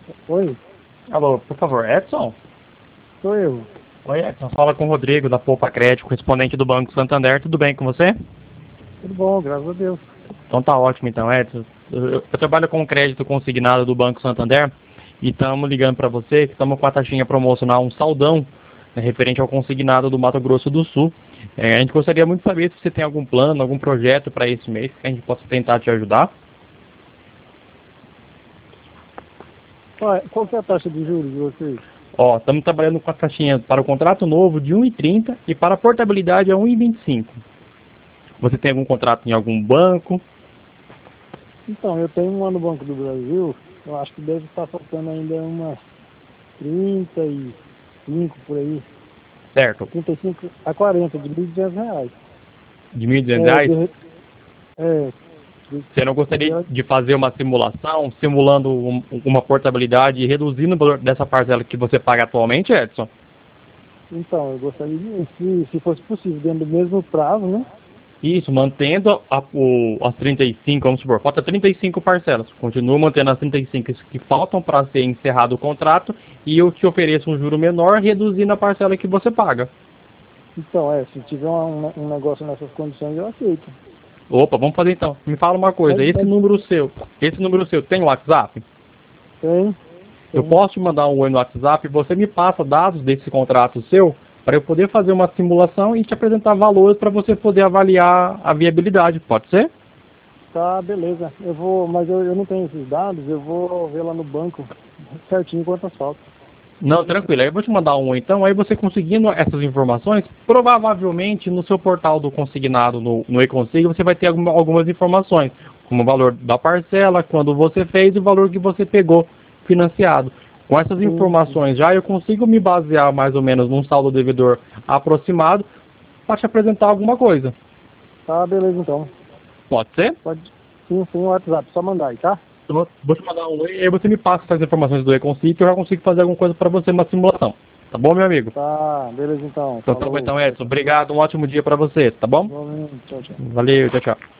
Oi, Alô, por favor, Edson? sou eu. Oi, Edson. Fala com o Rodrigo, da Poupa Crédito, correspondente do Banco Santander. Tudo bem com você? Tudo bom, graças a Deus. Então tá ótimo, então, Edson. Eu trabalho com crédito consignado do Banco Santander e estamos ligando para você que estamos com a taxinha promocional, um saldão, né, referente ao consignado do Mato Grosso do Sul. A gente gostaria muito de saber se você tem algum plano, algum projeto para esse mês que a gente possa tentar te ajudar. Qual que é a taxa de juros de vocês? Ó, estamos trabalhando com a taxinha para o contrato novo de 1,30 e para a portabilidade é 1,25. Você tem algum contrato em algum banco? Então, eu tenho uma no Banco do Brasil, eu acho que deve estar faltando ainda umas 35 por aí. Certo. 35 a 40, de R$ 1.200. De R$ 1.200? É, Você não gostaria de fazer uma simulação, simulando uma portabilidade e reduzindo o valor dessa parcela que você paga atualmente, Edson? então, eu gostaria de, se fosse possível, dentro do mesmo prazo, né? Isso, mantendo as 35, vamos supor, falta 35 parcelas. Continua mantendo as 35 que faltam para ser encerrado o contrato e eu te ofereço um juro menor, reduzindo a parcela que você paga. Então, se tiver um negócio nessas condições, eu aceito. Opa, vamos fazer então. Me fala uma coisa, esse número seu tem WhatsApp? Tem. Eu posso te mandar um oi no WhatsApp e você me passa dados desse contrato seu para eu poder fazer uma simulação e te apresentar valores para você poder avaliar a viabilidade, pode ser? Tá, beleza. Mas eu não tenho esses dados, eu vou ver lá no banco certinho quantas faltam. Não, tranquilo. Aí eu vou te mandar um então, aí você conseguindo essas informações, provavelmente no seu portal do consignado no eConsig você vai ter algumas informações, como o valor da parcela, quando você fez e o valor que você pegou financiado. Com essas informações já eu consigo me basear mais ou menos num saldo devedor aproximado para te apresentar alguma coisa. Tá, beleza então. Pode ser? Pode. Sim, o WhatsApp, só mandar aí, tá? Eu vou te mandar um oi e aí você me passa essas informações do eConsig que eu já consigo fazer alguma coisa para você, uma simulação. Tá bom, meu amigo? Tá, beleza então. Então, Edson, obrigado, um ótimo dia para você, tá bom? Tchau, tchau. Valeu, tchau, tchau.